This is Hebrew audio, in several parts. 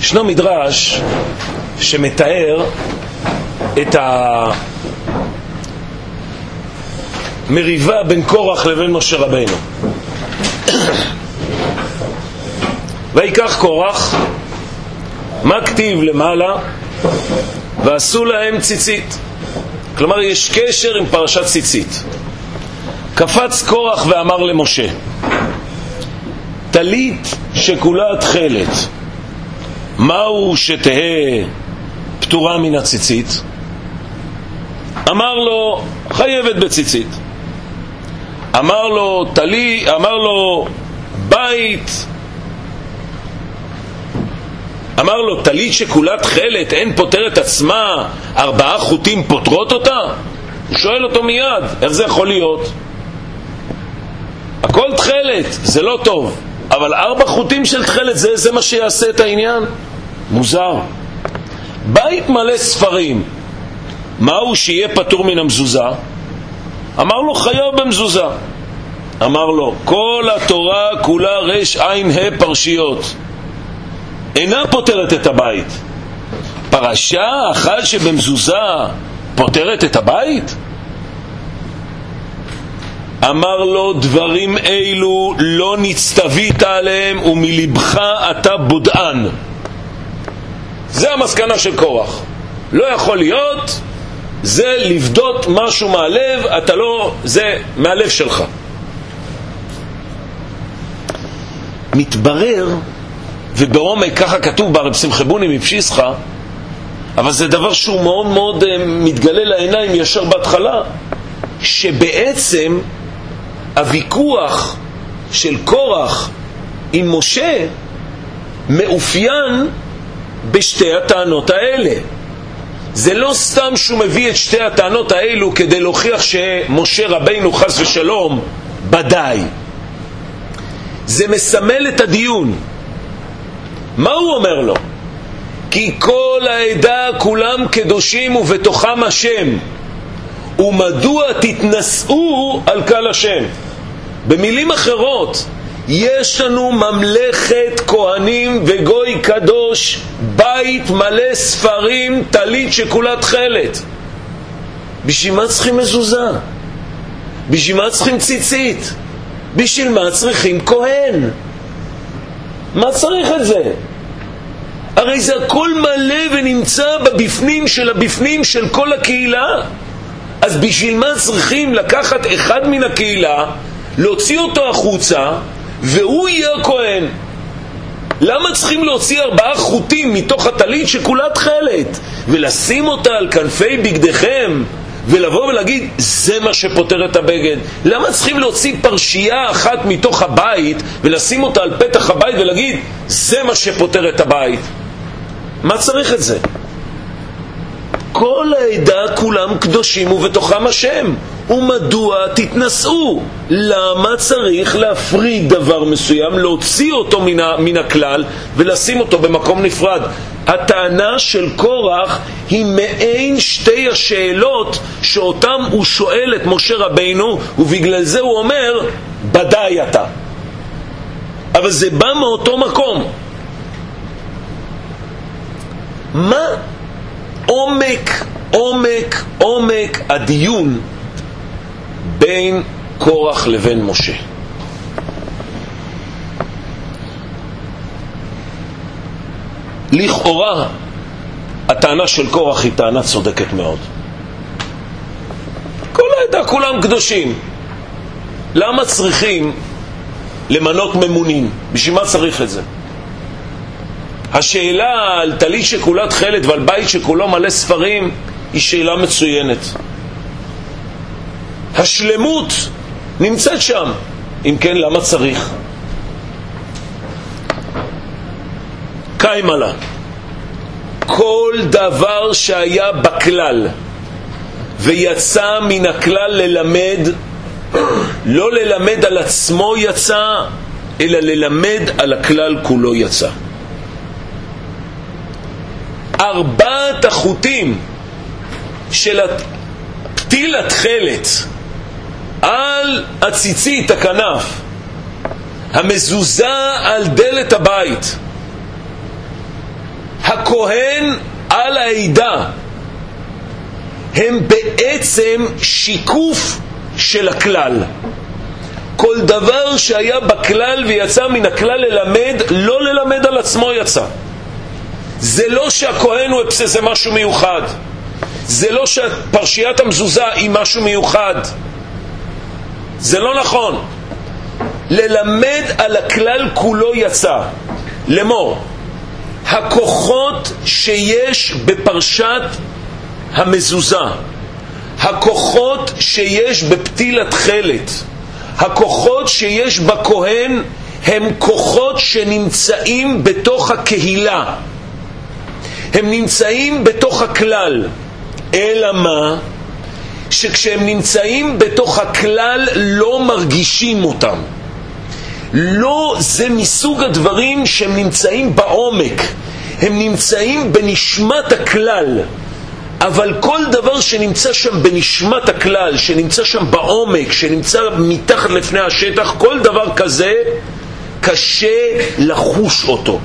ישנו מדרש שמתאר את המריבה בין קורח לבין משה רבינו. ויקח קורח, מה כתיב למעלה? ועשו להם ציצית. כלומר יש קשר עם פרשת ציצית. קפץ קורח ואמר למשה, טלית שכולה תכלת, מהו שתהא פטורה מן הציצית? אמר לו, חייבת בציצית. אמר לו, בית. אמר לו, טלית שכולה תכלת, אין פותרת עצמה, 4 חוטים פותרות אותה? הוא שואל אותו מיד, איך זה יכול להיות? הכל תכלת, זה לא טוב, אבל 4 חוטים של תכלת, זה מה שיעשה את העניין? מוזר. בית מלא ספרים, מהו שיהיה פטור מן המזוזה? אמר לו, חייב במזוזה. אמר לו, כל התורה כולה רש עין ה' פרשיות, אינה פותרת את הבית. פרשה אחת שבמזוזה פותרת את הבית? אמר לו, דברים אלו לא נצטווית עליהם ומלבך אתה בודען. זה המסקנה של קורח. לא יכול להיות, זה לבדות משהו מהלב, אתה לא, זה מהלב שלך. מתברר, ובעומק ככה כתוב ברב שמחה בוני מפשיסחה, אבל זה דבר שהוא מאוד מאוד מתגלה לעיניים ישר בהתחלה, שבעצם הוויכוח של קורח עם משה מאופיין בשתי הטענות האלה. זה לא סתם שהוא מביא את שתי הטענות האלו כדי להוכיח שמשה רבינו חס ושלום בדי. זה מסמל את הדיון. מה הוא אומר לו? כי כל העדה כולם קדושים ובתוכם השם, ומדוע תתנשאו על קהל השם? במילים אחרות, יש לנו ממלכת כהנים וגוי קדוש, בית מלא ספרים, טלית שכולה תכלת. בשביל מה צריכים מזוזה? בשביל מה צריכים ציצית? בשביל מה צריכים כהן? מה צריך את זה? הרי זה הכל מלא ונמצא בבפנים של הבפנים של כל הקהילה. אז בשביל מה צריכים לקחת אחד מן הקהילה, להוציא אותו החוצה, והוא יהיה הכהן? למה צריכים להוציא 4 חוטים מתוך הטלית שכולה תכלת ולשים אותה על כנפי בגדיכם ולבוא ולהגיד זה מה שפותר את הבגד? למה צריכים להוציא פרשייה אחת מתוך הבית ולשים אותה על פתח הבית ולהגיד זה מה שפותר את הבית? מה צריך את זה? כל העדה כולם קדושים ובתוכם השם, ומדוע תתנשאו? למה צריך להפריד דבר מסוים, להוציא אותו מן הכלל ולשים אותו במקום נפרד? הטענה של קורח היא מעין שתי השאלות שאותם הוא שואל את משה רבינו, ובגלל זה הוא אומר בדי אתה. אבל זה בא מאותו מקום. מה עומק הדיון בין קורח לבין משה? לכאורה הטענה של קורח היא טענה צודקת מאוד. כל העדה כולם קדושים, למה צריכים למנות ממונים? בשביל מה צריך את זה? השאלה על טלית שכולה תכלת ועל בית שכולו מלא ספרים היא שאלה מצוינת. השלמות נמצאת שם. אם כן, למה צריך? קיימלה, כל דבר שהיה בכלל ויצא מן הכלל ללמד, לא ללמד על עצמו יצא, אלא ללמד על הכלל כולו יצא. 4 החוטים של פתיל התכלת על הציצית, הכנף, המזוזה על דלת הבית, הכהן על העדה הם בעצם שיקוף של הכלל. כל דבר שהיה בכלל ויצא מן הכלל ללמד, לא ללמד על עצמו יצא. זה לא שהכהן הוא זה משהו מיוחד, זה לא שפרשיית המזוזה היא משהו מיוחד, זה לא נכון. ללמד על הכלל כולו יצא. לאמור, הכוחות שיש בפרשת המזוזה, הכוחות שיש בפתילת חלת, הכוחות שיש בכהן, הם כוחות שנמצאים בתוך הקהילה, הם נמצאים בתוך הכלל. אלא מה? שכשהם נמצאים בתוך הכלל לא מרגישים אותם. לא, זה מסוג הדברים שהם נמצאים בעומק, הם נמצאים בנשמת הכלל. אבל כל דבר שנמצא שם בנשמת הכלל, שנמצא שם בעומק, שנמצא מתחת לפני השטח, כל דבר כזה קשה לחוש אותו.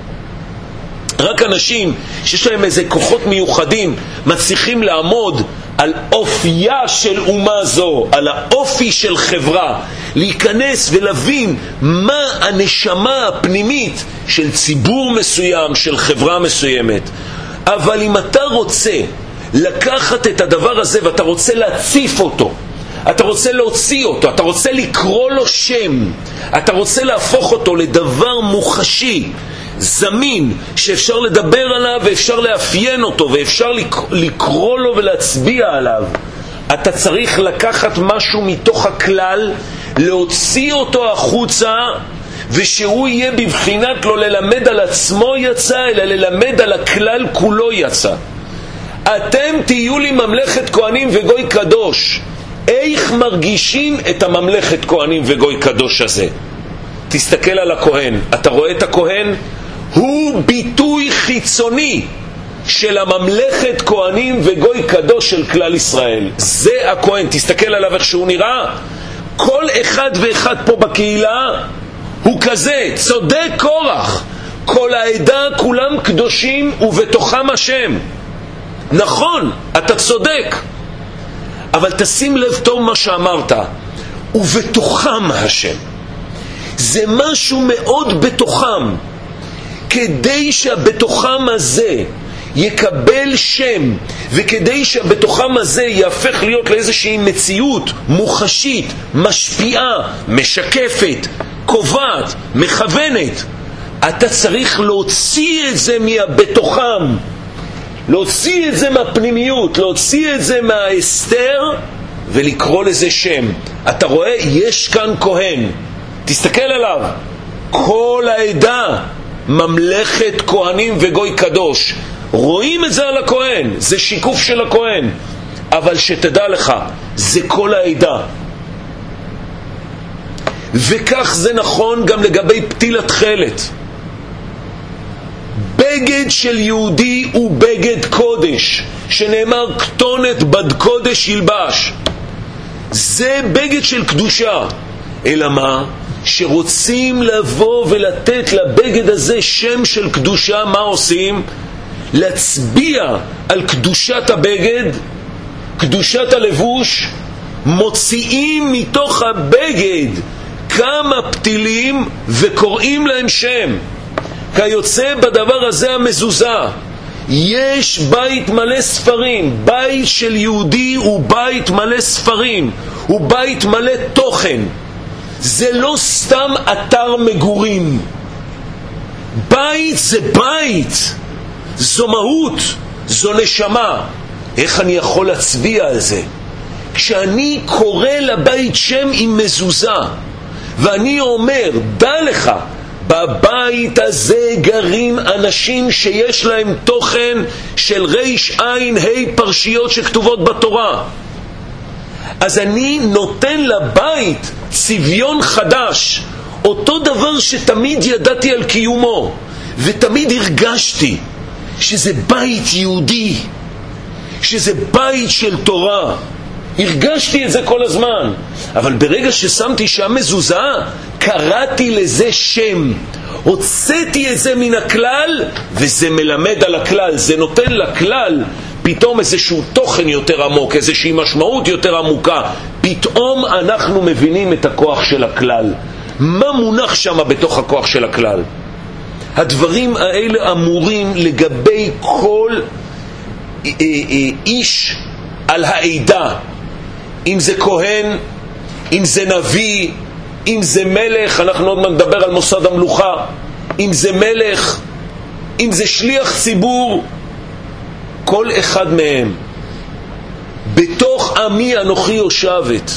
רק אנשים שיש להם איזה כוחות מיוחדים מצליחים לעמוד על אופייה של אומה זו, על האופי של חברה, להיכנס ולהבין מה הנשמה הפנימית של ציבור מסוים, של חברה מסוימת. אבל אם אתה רוצה לקחת את הדבר הזה ואתה רוצה להציף אותו, אתה רוצה להוציא אותו, אתה רוצה לקרוא לו שם, אתה רוצה להפוך אותו לדבר מוחשי, זמין, שאפשר לדבר עליו ואפשר לאפיין אותו ואפשר לקרוא לו ולהצביע עליו, אתה צריך לקחת משהו מתוך הכלל, להוציא אותו החוצה, ושהוא יהיה בבחינת לא ללמד על עצמו יצא, אלא ללמד על הכלל כולו יצא. אתם תהיו לי ממלכת כהנים וגוי קדוש. איך מרגישים את הממלכת כהנים וגוי קדוש הזה? תסתכל על הכהן, אתה רואה את הכהן? הוא ביטוי חיצוני של הממלכת כהנים וגוי קדוש של כלל ישראל. זה הכהן, תסתכל עליו איך שהוא נראה. כל אחד ואחד פה בקהילה הוא כזה, צודק קורח. כל העדה כולם קדושים ובתוכם השם. נכון, אתה צודק. אבל תשים לב טוב מה שאמרת, ובתוכם השם. זה משהו מאוד בתוכם. כדי שהבתוכם הזה יקבל שם, וכדי שהבתוכם הזה יהפך להיות לאיזושהי מציאות מוחשית, משפיעה, משקפת, קובעת, מכוונת, אתה צריך להוציא את זה מהבתוכם, להוציא את זה מהפנימיות, להוציא את זה מההסתר ולקרוא לזה שם. אתה רואה, יש כאן כהן, תסתכל עליו, כל העדה ממלכת כהנים וגוי קדוש. רואים את זה על הכהן, זה שיקוף של הכהן, אבל שתדע לך, זה כל העדה. וכך זה נכון גם לגבי פתילת חלת. בגד של יהודי הוא בגד קודש, שנאמר כתונת בד קודש ילבש. זה בגד של קדושה. אלא מה? שרוצים לבוא ולתת לבגד הזה שם של קדושה. מה עושים? להצביע על קדושת הבגד, קדושת הלבוש, מוציאים מתוך הבגד כמה פתילים וקוראים להם שם. כיוצא בדבר הזה המזוזה. יש בית מלא ספרים, בית של יהודי הוא בית מלא ספרים, הוא בית מלא תוכן. זה לא סתם אתר מגורים. בית זה בית, זו מהות, זו נשמה. איך אני יכול להצביע על זה? כשאני קורא לבית שם עם מזוזה, ואני אומר, דע לך, בבית הזה גרים אנשים שיש להם תוכן של ריש עין ה' פרשיות שכתובות בתורה. אז אני נותן לבית צביון חדש, אותו דבר שתמיד ידעתי על קיומו, ותמיד הרגשתי שזה בית יהודי, שזה בית של תורה. הרגשתי את זה כל הזמן. אבל ברגע ששמתי שם מזוזה, קראתי לזה שם. הוצאתי את זה מן הכלל, וזה מלמד על הכלל, זה נותן לכלל פתאום איזשהו תוכן יותר עמוק, איזושהי משמעות יותר עמוקה. פתאום אנחנו מבינים את הכוח של הכלל. מה מונח שם בתוך הכוח של הכלל? הדברים האלה אמורים לגבי כל איש על העדה, אם זה כהן, אם זה נביא, אם זה מלך, אנחנו עוד נדבר על מוסד המלוכה, אם זה מלך, אם זה שליח ציבור, כל אחד מהם בתוך עמי אנוכי יושבת,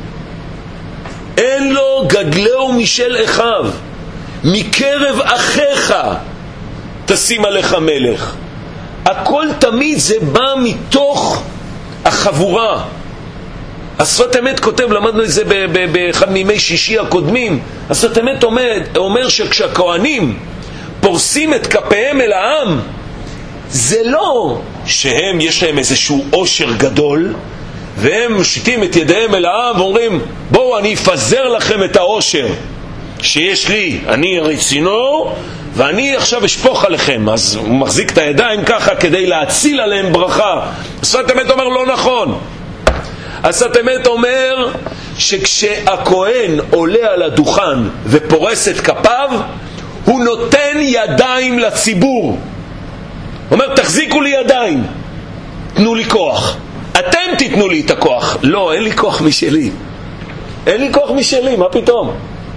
אין לו גדלהו משל אחיו, מקרב אחיך תשים עליך מלך. הכל תמיד זה בא מתוך החבורה. השפת אמת כותב, למדנו את זה באחד מימי שישי הקודמים, השפת אמת אומר שכשהכהנים פורסים את כפיהם אל העם, זה לא שהם יש להם איזשהו עושר גדול והם מושיטים את ידיהם אל העם ואומרים בואו אני אפזר לכם את העושר שיש לי, אני הרי צינור ואני עכשיו אשפוך עליכם. אז הוא מחזיק את הידיים ככה כדי להציל עליהם ברכה. השפת אמת אומר לא נכון. השפת אמת אומר שכשהכהן עולה על הדוכן ופורס את כפיו, הוא נותן ידיים לציבור, אומר תחזיקו לי ידיים, תנו לי כוח, אתם תיתנו לי את הכוח. לא, אין לי כוח משלי, אין לי כוח משלי, מה פתאום?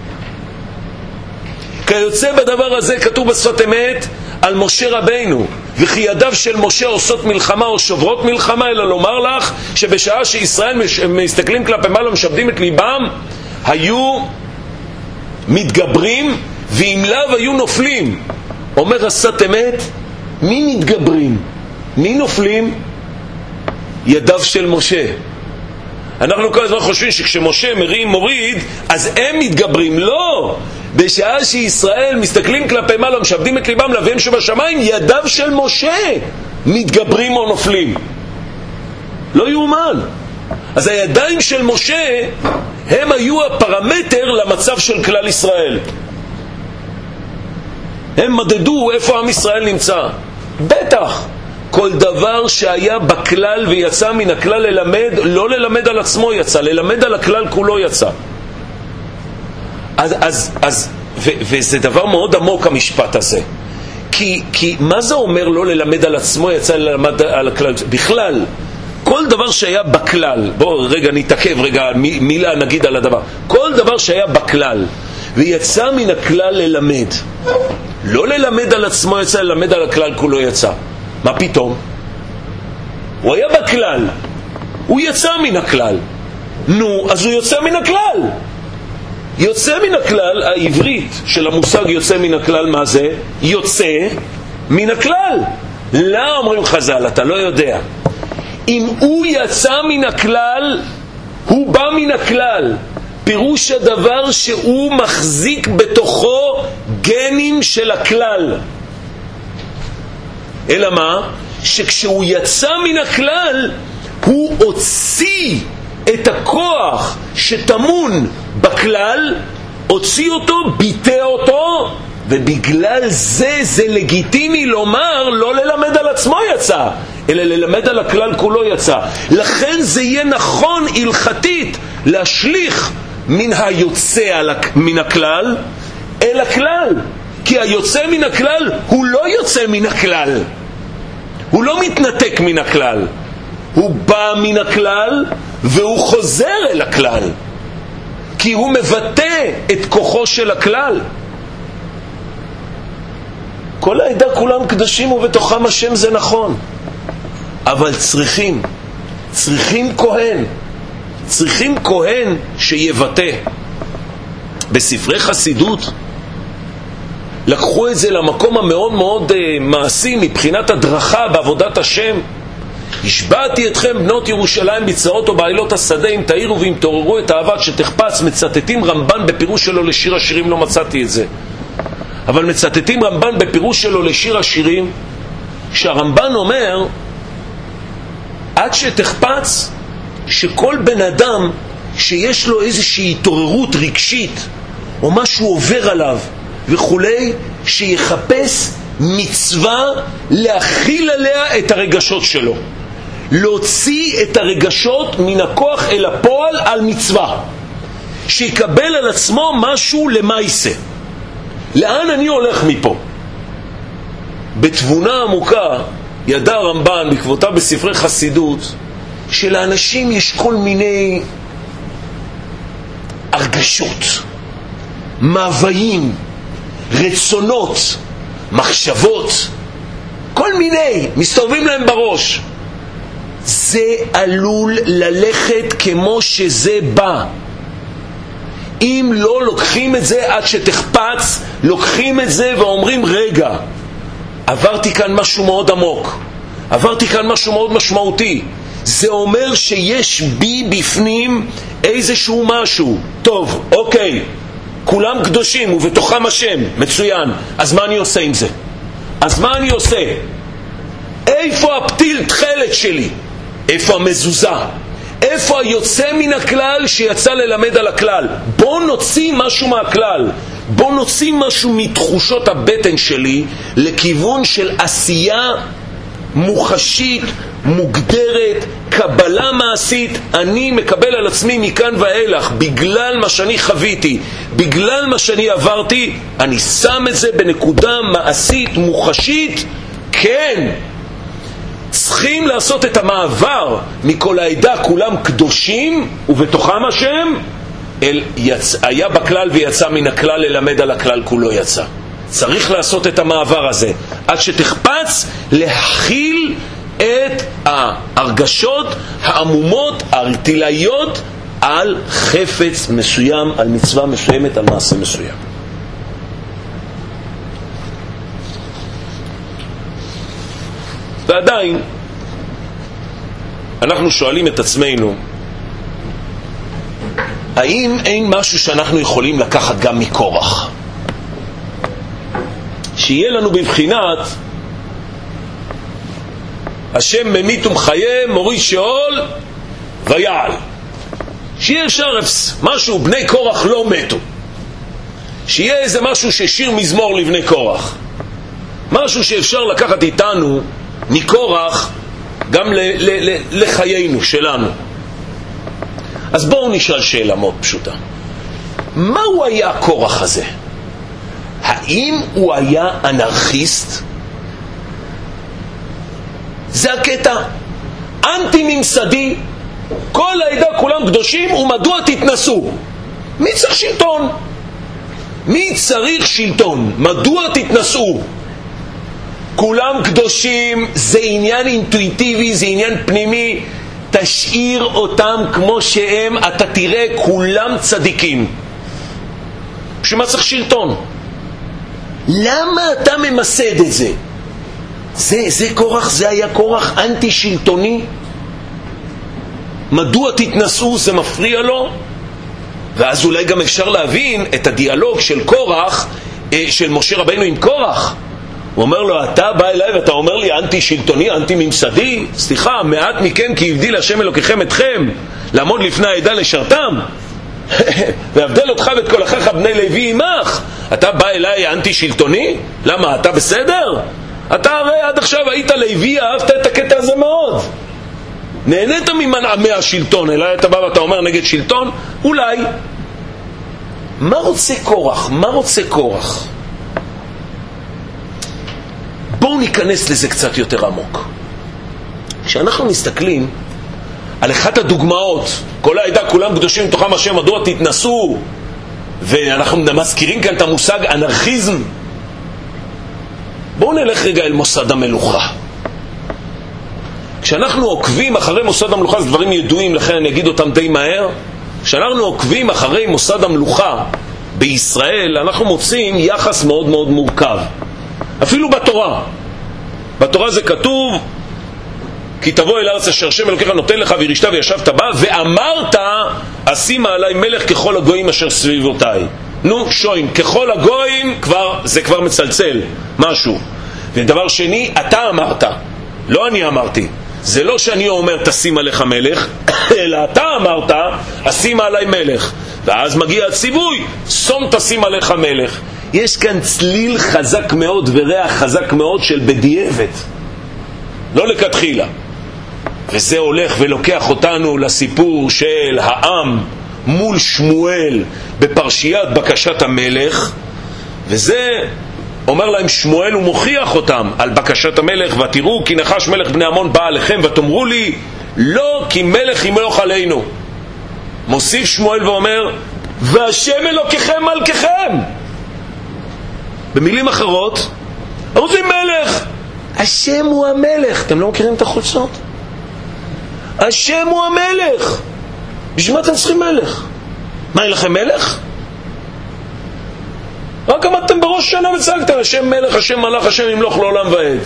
כיוצא בדבר הזה כתוב בשפת אמת על משה רבינו, וכי ידיו של משה עושות מלחמה או שוברות מלחמה, אלא לומר לך שבשעה שישראל מסתכלים כלפי מעלה משעבדים את ליבם, היו מתגברים, ואם לאו היו נופלים. אומר השפת אמת, מי מתגברים? מי נופלים? ידיו של משה. אנחנו כל הזמן חושבים שכשמשה מוריד אז הם מתגברים. לא, בשעה שישראל מסתכלים כלפי מעלה משעבדים את ליבם לאביהם שבשמיים, ידיו של משה מתגברים או נופלים. לא יאומן. אז הידיים של משה הם היו הפרמטר למצב של כלל ישראל. הם מדדו איפה עם ישראל נמצא. בטח כל דבר שהיה בכלל ויצא מן הכלל ללמד, לא ללמד על עצמו יצא, ללמד על הכלל כולו יצא. וזה דבר מאוד עמוק המשפט הזה. כי מה זה אומר לא ללמד על עצמו יצא ללמד על הכלל? בכלל, כל דבר שהיה בכלל, בואו רגע נתעכב רגע מילה נגיד על הדבר. כל דבר שהיה בכלל ויצא מן הכלל ללמד, לא ללמד על עצמו יצא, ללמד על הכלל כולו יצא. מה פתאום? הוא היה בכלל, הוא יצא מן הכלל. נו, אז הוא יוצא מן הכלל. יוצא מן הכלל, העברית של המושג יוצא מן הכלל, מה זה? יוצא מן הכלל. לא אומרים חז"ל, אתה לא יודע. אם הוא יצא מן הכלל, הוא בא מן הכלל. פירוש הדבר שהוא מחזיק בתוכו גנים של הכלל. אלא מה? שכשהוא יצא מן הכלל, הוא הוציא את הכוח שתמון בכלל, הוציא אותו, ביטא אותו, ובגלל זה לגיטימי לומר לא ללמד על עצמו יצא, אלא ללמד על הכלל כולו יצא. לכן זה יהיה נכון הלכתית להשליך מן היוצא מן הכלל אל הכלל, כי היוצא מן הכלל הוא לא יוצא מן הכלל, הוא לא מתנתק מן הכלל, הוא בא מן הכלל והוא חוזר אל הכלל, כי הוא מבטא את כוחו של הכלל. כל העדה כולם קדושים ובתוכם השם, זה נכון, אבל צריכים כהן, צריכים כהן שיבטא. בספרי חסידות לקחו את זה למקום המאוד מאוד מעשי מבחינת הדרכה בעבודת השם. השבעתי אתכם בנות ירושלים בצרות ובעילות השדה, אם תאירו ואם תעוררו את האהבה שתחפץ. מצטטים רמב"ן בפירוש שלו לשיר השירים, לא מצאתי את זה, אבל מצטטים רמב"ן בפירוש שלו לשיר השירים, שהרמב"ן אומר עד שתחפץ שכל בן אדם שיש לו איזושהי התעוררות רגשית או משהו עובר עליו וכולי, שיחפש מצווה להכיל עליה את הרגשות שלו, להוציא את הרגשות מן הכוח אל הפועל על מצווה, שיקבל על עצמו משהו למעשה. לאן אני הולך מפה? בתבונה עמוקה ידע הרמב"ן בעקבותיו בספרי חסידות שלאנשים יש כל מיני הרגשות, מאוויים, רצונות, מחשבות, כל מיני מסתובבים להם בראש. זה עלול ללכת כמו שזה בא. אם לא לוקחים את זה עד שתחפץ, לוקחים את זה ואומרים רגע, עברתי כאן משהו מאוד עמוק, עברתי כאן משהו מאוד משמעותי, זה אומר שיש בי בפנים איזשהו משהו. טוב, אוקיי, כולם קדושים ובתוכם השם, מצוין, אז מה אני עושה עם זה? אז מה אני עושה? איפה הפתיל תחלת שלי? איפה המזוזה? איפה היוצא מן הכלל שיצא ללמד על הכלל? בוא נוציא משהו מהכלל, בוא נוציא משהו מתחושות הבטן שלי לכיוון של עשייה מוחשית, מוגדרת, קבלה מעשית. אני מקבל על עצמי מכאן ואילך, בגלל מה שאני חוויתי, בגלל מה שאני עברתי, אני שם את זה בנקודה מעשית, מוחשית. כן, צריכים לעשות את המעבר מכל העדה כולם קדושים ובתוכם השם, היה בכלל ויצא מן הכלל ללמד על הכלל כולו יצא. צריך לעשות את המעבר הזה עד שתחפץ להכיל את ההרגשות העמומות, הרטילאיות, על חפץ מסוים, על מצווה מסוימת, על מעשה מסוים. ועדיין אנחנו שואלים את עצמנו, האם אין משהו שאנחנו יכולים לקחת גם מקורח, שיהיה לנו בבחינת השם ממית ומחיה, מוריד שאול ויעל, שיהיה אפשר משהו, בני קורח לא מתו, שיהיה איזה משהו ששיר מזמור לבני קורח, משהו שאפשר לקחת איתנו מקורח גם לחיינו שלנו. אז בואו נשאל שאלה מאוד פשוטה, מהו היה הקורח הזה? האם הוא היה אנרכיסט? זה הקטע, אנטי ממסדי, כל העדה כולם קדושים ומדוע תתנסו? מי צריך שלטון? מי צריך שלטון? מדוע תתנסו? כולם קדושים, זה עניין אינטואיטיבי, זה עניין פנימי, תשאיר אותם כמו שהם, אתה תראה כולם צדיקים. שמה צריך שלטון? למה אתה ממסד את זה? זה קורח, זה היה קורח אנטי שלטוני. מדוע תתנסו? זה מפריע לו. ואז אולי גם אפשר להבין את הדיאלוג של קורח, של משה רבינו עם קורח. הוא אומר לו, אתה בא אליי ואתה אומר לי אנטי שלטוני, אנטי ממסדי? סליחה, מעט מכם כי הבדיל השם אלוקיכם אתכם לעמוד לפני העדה לשרתם והבדל אותך ואת כל אחיך בני לוי עמך. אתה בא אליי אנטי שלטוני? למה? אתה בסדר? אתה הרי עד עכשיו היית לוי, אהבת את הקטע הזה מאוד, נהנית ממנעמי השלטון, אלא אתה בא ואתה אומר נגד שלטון? אולי. מה רוצה קורח? מה רוצה קורח? בואו ניכנס לזה קצת יותר עמוק. כשאנחנו מסתכלים על אחת הדוגמאות, כל העדה כולם קדושים מתוכם השם, מדוע תתנסו, ואנחנו מזכירים כאן את המושג אנרכיזם. בואו נלך רגע אל מוסד המלוכה. כשאנחנו עוקבים אחרי מוסד המלוכה, זה דברים ידועים, לכן אני אגיד אותם די מהר. כשאנחנו עוקבים אחרי מוסד המלוכה בישראל, אנחנו מוצאים יחס מאוד מאוד מורכב. אפילו בתורה. בתורה זה כתוב, כי תבוא אל ארץ אשר השם אלוקיך נותן לך וירשת וישבת בה, ואמרת אשימה עלי מלך ככל הגויים אשר סביבותיי. נו, שוין, ככל הגויים זה כבר מצלצל משהו. ודבר שני, אתה אמרת, לא אני אמרתי. זה לא שאני אומר תשים עליך מלך, אלא אתה אמרת אשימה עלי מלך. ואז מגיע הציווי, שום תשים עליך מלך. יש כאן צליל חזק מאוד וריח חזק מאוד של בדיעבד, לא לכתחילה. וזה הולך ולוקח אותנו לסיפור של העם מול שמואל בפרשיית בקשת המלך, וזה אומר להם שמואל, הוא מוכיח אותם על בקשת המלך, ותראו כי נחש מלך בני עמון בא עליכם ותאמרו לי לא, כי מלך ימלוך עלינו. מוסיף שמואל ואומר, והשם אלוקיכם מלככם. במילים אחרות, רוצים מלך, השם הוא המלך. אתם לא מכירים את החולצות? השם הוא המלך. בשביל מה אתם צריכים מלך? מה, אין לכם מלך? רק עמדתם בראש שנה וצעקתם השם מלך, השם מלך, השם ימלוך לעולם ועד.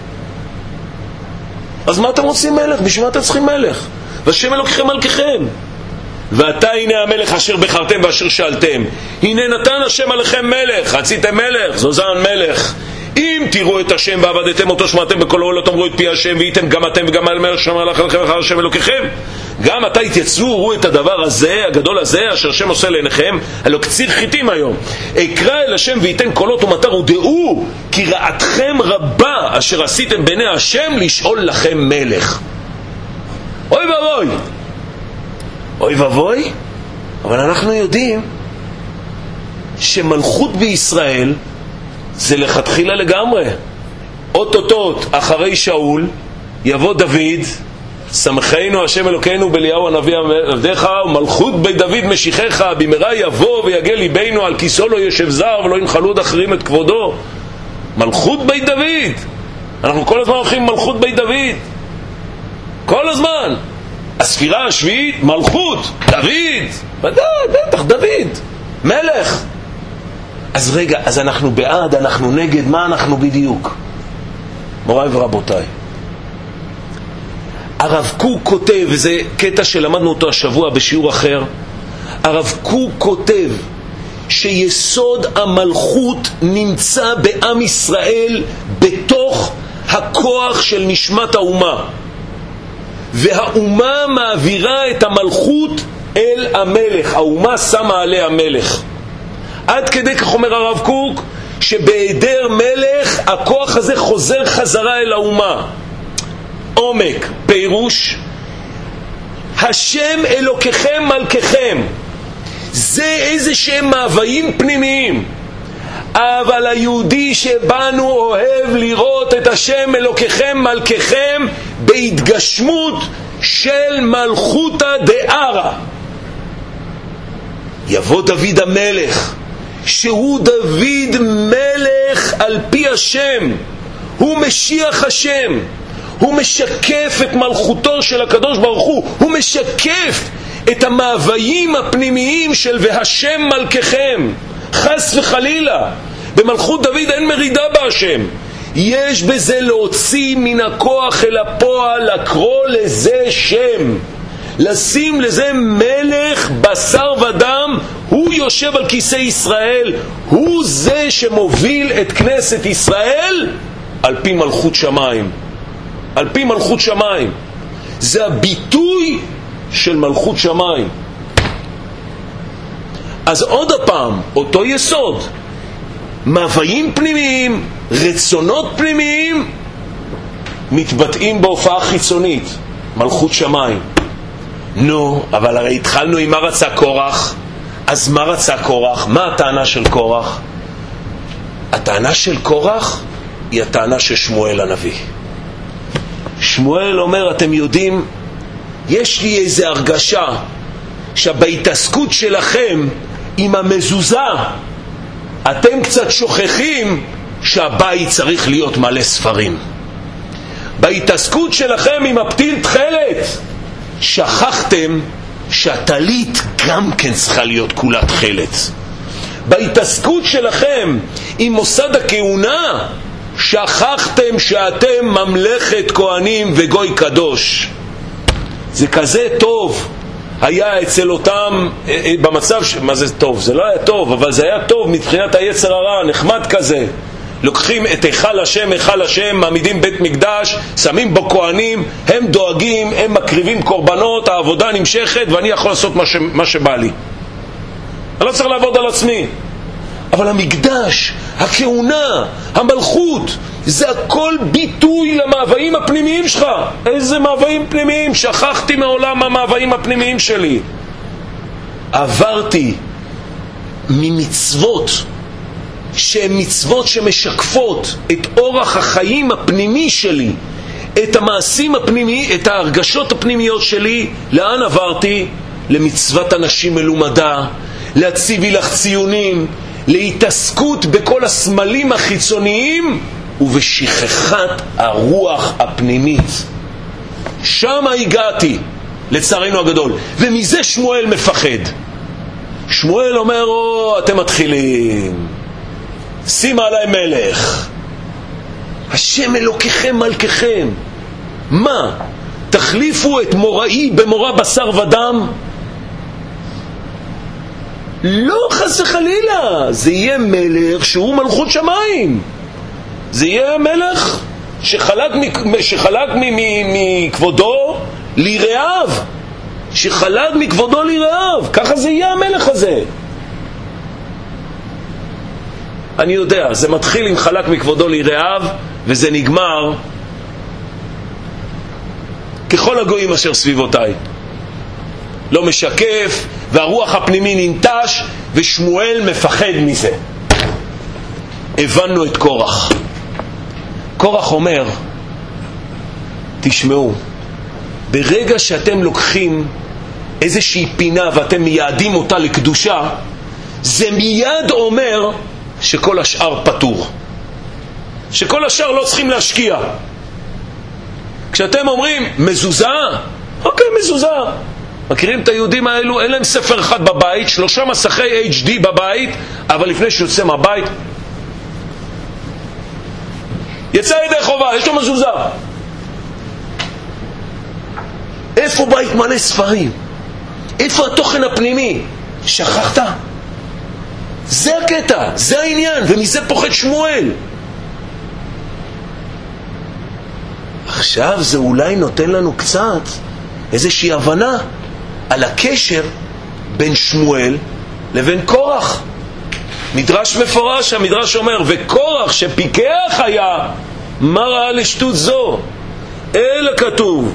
אז מה אתם רוצים מלך? בשביל מה אתם צריכים מלך? והשם אלוקיכם מלככם. ואתה הנה המלך אשר בחרתם ואשר שאלתם, הנה נתן השם עליכם מלך, רציתם מלך, זוזן מלך. אם תראו את השם ועבדתם אותו, שמעתם בקולו, לא תאמרו את פי השם, והייתם גם אתם וגם המלך שמר לכם אחר השם אלוקיכם. גם אתה התייצבו, ראו את הדבר הזה, הגדול הזה, אשר השם עושה לעיניכם. הלא קציר חיטים היום. אקרא אל השם וייתן קולות ומטר, ודעו כי רעתכם רבה אשר עשיתם בעיני השם לשאול לכם מלך. אוי ואבוי, אוי ואבוי. אבל אנחנו יודעים שמלכות בישראל זה לכתחילה לגמרי. אוטוטוט אחרי שאול יבוא דוד, שמחנו השם אלוקינו באליהו הנביא עבדך, ומלכות בית דוד משיחך, במהרה יבוא ויגל ליבנו, על כיסאו לא יושב זר ולא ינחלו עוד אחרים את כבודו. מלכות בית דוד, אנחנו כל הזמן הולכים מלכות בית דוד, כל הזמן. הספירה השביעית, מלכות דוד, בטח דוד מלך. אז רגע, אז אנחנו בעד, אנחנו נגד, מה אנחנו בדיוק? מוריי ורבותיי, הרב קוק כותב, וזה קטע שלמדנו אותו השבוע בשיעור אחר, הרב קוק כותב שיסוד המלכות נמצא בעם ישראל בתוך הכוח של נשמת האומה, והאומה מעבירה את המלכות אל המלך, האומה שמה עליה מלך. עד כדי כך אומר הרב קוק שבהיעדר מלך הכוח הזה חוזר חזרה אל האומה. עומק, פירוש, השם אלוקיכם מלככם, זה איזה שהם מאוויים פנימיים, אבל היהודי שבנו אוהב לראות את השם אלוקיכם מלככם בהתגשמות של מלכותא דערא. יבוא דוד המלך, שהוא דוד מלך על פי השם, הוא משיח השם, הוא משקף את מלכותו של הקדוש ברוך הוא משקף את המאוויים הפנימיים של והשם מלככם. חס וחלילה, במלכות דוד אין מרידה בהשם, יש בזה להוציא מן הכוח אל הפועל, לקרוא לזה שם, לשים לזה מלך בשר ודם. הוא יושב על כיסא ישראל, הוא זה שמוביל את כנסת ישראל על פי מלכות שמיים, על פי מלכות שמיים. זה הביטוי של מלכות שמיים. אז עוד הפעם, אותו יסוד, מאוויים פנימיים, רצונות פנימיים, מתבטאים בהופעה חיצונית, מלכות שמיים. נו, אבל הרי התחלנו עם מה רצה קורח. אז מה רצה קורח? מה הטענה של קורח? הטענה של קורח היא הטענה של שמואל הנביא. שמואל אומר, אתם יודעים, יש לי איזו הרגשה שבהתעסקות שלכם עם המזוזה אתם קצת שוכחים שהבית צריך להיות מלא ספרים. בהתעסקות שלכם עם הפתיל תחלת שכחתם שהטלית גם כן צריכה להיות כולה תחלת. בהתעסקות שלכם עם מוסד הכהונה שכחתם שאתם ממלכת כהנים וגוי קדוש. זה כזה טוב היה אצל אותם, במצב מה זה טוב? זה לא היה טוב, אבל זה היה טוב מבחינת היצר הרע, נחמד כזה. לוקחים את היכל השם, היכל השם, מעמידים בית מקדש, שמים בו כהנים, הם דואגים, הם מקריבים קורבנות, העבודה נמשכת ואני יכול לעשות מה שבא לי, אני לא צריך לעבוד על עצמי. אבל אבל המקדש, הכהונה, המלכות, זה הכל ביטוי למאוויים הפנימיים שלך. איזה מאוויים פנימיים? שכחתי מעולם המאוויים הפנימיים שלי. עברתי ממצוות שהן מצוות שמשקפות את אורח החיים הפנימי שלי, את המעשים הפנימיים, את ההרגשות הפנימיות שלי. לאן עברתי? למצוות אנשים מלומדה, להציבי לך ציונים, להתעסקות בכל הסמלים החיצוניים ובשכחת הרוח הפנימית. שם הגעתי, לצערנו הגדול. ומזה שמואל מפחד. שמואל אומר, אתם מתחילים, שימה עליי מלך, השם אלוקיכם מלככם. מה? תחליפו את מוראי במורא בשר ודם? לא, חס וחלילה. זה יהיה מלך שהוא מלכות שמיים. זה יהיה מלך שחלק מכבודו ליראיו, שחלק מכבודו ליראיו. ככה זה יהיה המלך הזה. אני יודע, זה מתחיל עם חלק מכבודו ליראיו, וזה נגמר ככל הגויים אשר סביבותיי. לא משקף, והרוח הפנימי ננטש, ושמואל מפחד מזה. הבנו את קורח. קורח אומר, תשמעו, ברגע שאתם לוקחים איזושהי פינה ואתם מייעדים אותה לקדושה, זה מיד אומר שכל השאר פטור, שכל השאר לא צריכים להשקיע. כשאתם אומרים מזוזה, אוקיי, מזוזה. מכירים את היהודים האלו? אין להם ספר אחד בבית, 3 מסכי HD בבית, אבל לפני שיוצא מהבית יצא ידי חובה, יש לו מזוזה. איפה בית מלא ספרים? איפה התוכן הפנימי? שכחת? זה הקטע, זה העניין, ומזה פוחד שמואל. עכשיו זה אולי נותן לנו קצת איזושהי הבנה על הקשר בין שמואל לבין קורח. מדרש מפורש, המדרש אומר, וקורח שפיקח היה, מה ראה לשטות זו? אלא כתוב,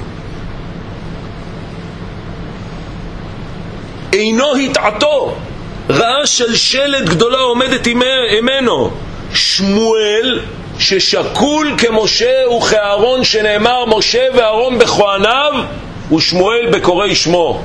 אינו התעתו, ראה שלשלת גדולה עומדת ממנו. שמואל ששקול כמשה וכאהרון, שנאמר משה ואהרון בכהניו ושמואל בקוראי שמו.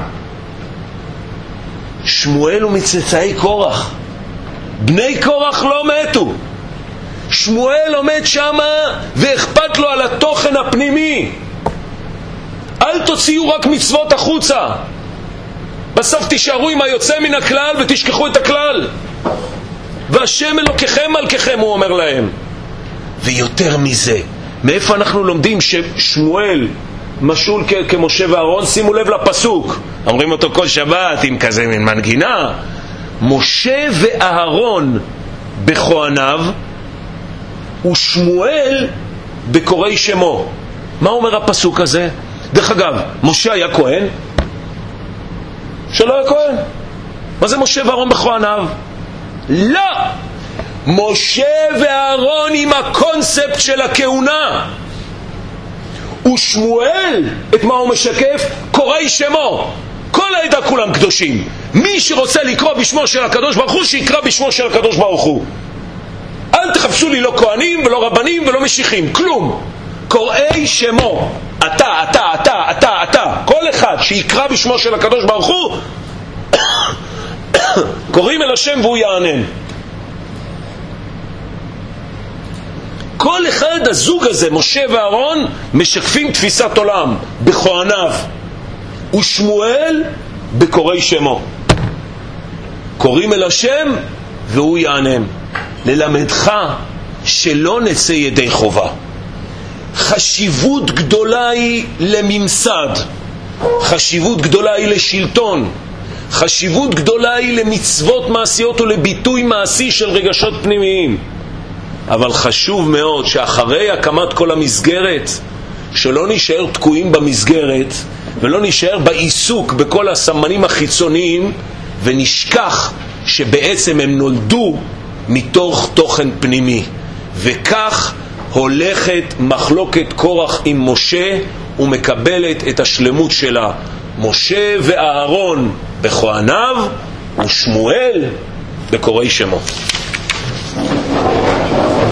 שמואל הוא מצאצאי קורח. בני קורח לא מתו. שמואל עומד שמה ואכפת לו על התוכן הפנימי. אל תוציאו רק מצוות החוצה, בסוף תישארו עם היוצא מן הכלל ותשכחו את הכלל. והשם אלוקיכם מלככם, הוא אומר להם. ויותר מזה, מאיפה אנחנו לומדים ששמואל משול כמשה ואהרון? שימו לב לפסוק, אומרים אותו כל שבת עם כזה מן מנגינה, משה ואהרון בכהניו ושמואל בקוראי שמו. מה אומר הפסוק הזה? דרך אגב, משה היה כהן? שלא היה כהן. מה זה משה ואהרון בכהניו? לא! משה ואהרון עם הקונספט של הכהונה, ושמואל, את מה הוא משקף? קוראי שמו. כל העדה כולם קדושים. מי שרוצה לקרוא בשמו של הקדוש ברוך הוא, שיקרא בשמו של הקדוש ברוך הוא. אל תחפשו לי לא כהנים ולא רבנים ולא משיחים, כלום. קוראי שמו. אתה, כל אחד שיקרא בשמו של הקדוש ברוך הוא, קוראים אל השם והוא יענן. כל אחד, הזוג הזה, משה ואהרון, משקפים תפיסת עולם בכהניו, ושמואל בקוראי שמו. קוראים אל השם והוא יענן. ללמדך שלא נצא ידי חובה. חשיבות גדולה היא לממסד, חשיבות גדולה היא לשלטון, חשיבות גדולה היא למצוות מעשיות ולביטוי מעשי של רגשות פנימיים. אבל חשוב מאוד שאחרי הקמת כל המסגרת, שלא נשאר תקועים במסגרת ולא נשאר בעיסוק בכל הסמנים החיצוניים, ונשכח שבעצם הם נולדו מתוך תוכן פנימי. וכך הולכת מחלוקת קורח עם משה ומקבלת את השלמות שלה. משה ואהרון בכהניו ושמואל בקוראי שמו.